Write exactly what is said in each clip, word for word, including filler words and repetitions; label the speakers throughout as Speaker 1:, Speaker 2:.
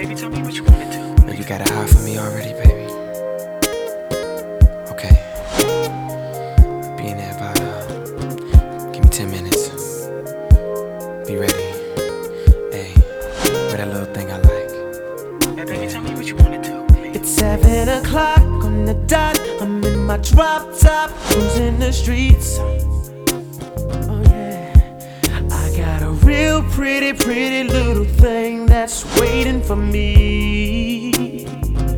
Speaker 1: baby, tell me what you wanna do.
Speaker 2: Oh, you got a eye for me already, baby. Okay. Be in there about, uh, give me ten minutes. Be ready. Hey, with that little thing I like.
Speaker 1: Hey, baby, tell me what you wanna do, please.
Speaker 3: It's seven o'clock on the dot. I'm in my drop top, cruising the streets. Oh yeah, I got a real pretty, pretty little thing that's waiting for me.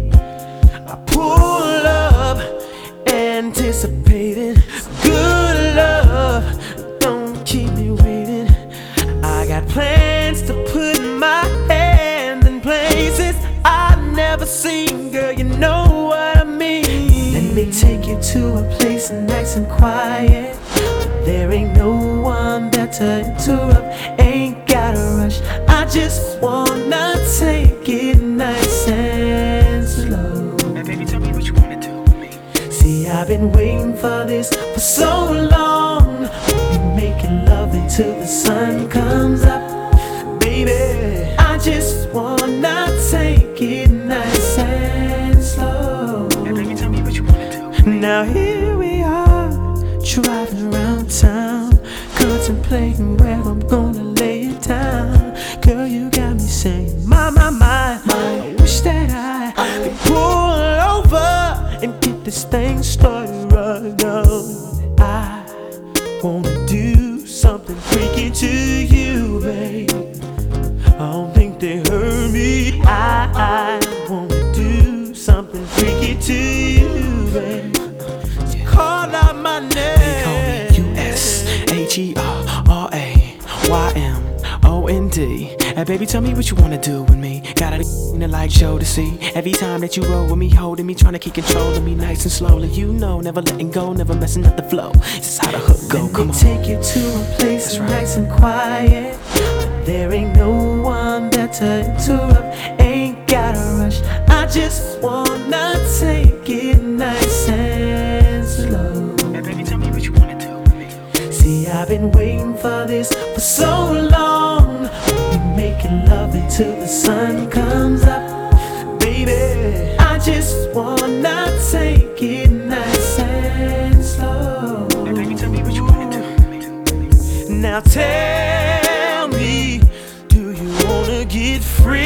Speaker 3: I pull up, anticipating good love. Don't keep me waiting. I got plans to put my hand in places I've never seen. Girl, you know what I mean. Let me take you to a place nice and quiet. There ain't no one there to interrupt. Ain't gotta rush. I just wanna take it nice and slow.
Speaker 1: Hey, baby, tell me what you wanna do with me.
Speaker 3: See, I've been waiting for this for so long. We'll be making love until the sun comes up. Baby, I just wanna take it nice and slow.
Speaker 1: Hey, baby, tell me what you wanna do with me.
Speaker 3: Now here we are, driving around town, contemplating where I'm gonna lay it down. Girl, you got me saying, my, my, my, I wish that I could pull over and get this thing started right now. I wanna do something freaky to you, babe. I don't think they heard me. I, I wanna do something freaky to you, babe. So call out my name.
Speaker 2: They call me U S H E R R A Y M O N D. Hey, baby, tell me what you wanna do with me. Got a in the light show to see. Every time that you roll with me, holding me, trying to keep control of me nice and slowly. You know, never letting go, never messing up the flow. This is how the hook go.
Speaker 3: Let
Speaker 2: Come
Speaker 3: me
Speaker 2: on.
Speaker 3: take you to a place
Speaker 2: That's right.
Speaker 3: nice and quiet. There ain't no one there to interrupt. Ain't gotta rush. I just wanna take it nice and slow.
Speaker 1: Hey, baby, tell me what you wanna do with me.
Speaker 3: See, I've been waiting for this for so long. We'll be making love until the sun comes up. Baby, I just wanna take it nice and slow.
Speaker 1: Hey, baby, tell me what you wanna do with me.
Speaker 3: Now tell me, do you wanna get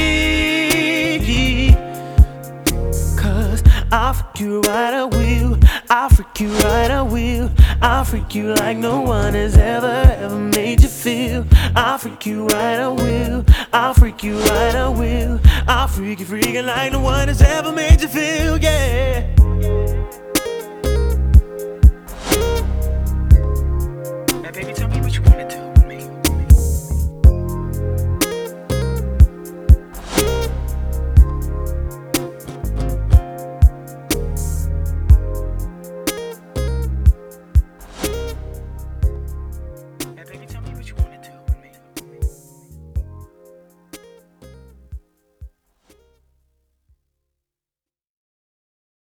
Speaker 3: free? Cause I'll freak you right, I will. I'll freak you right, I will. I'll freak you like no one has ever, ever made you feel. I'll freak you right, I will. I'll freak you right, I will. I'll freak you freaking like no one has ever made you feel, yeah.
Speaker 1: Hey, baby, tell me what you wanna do.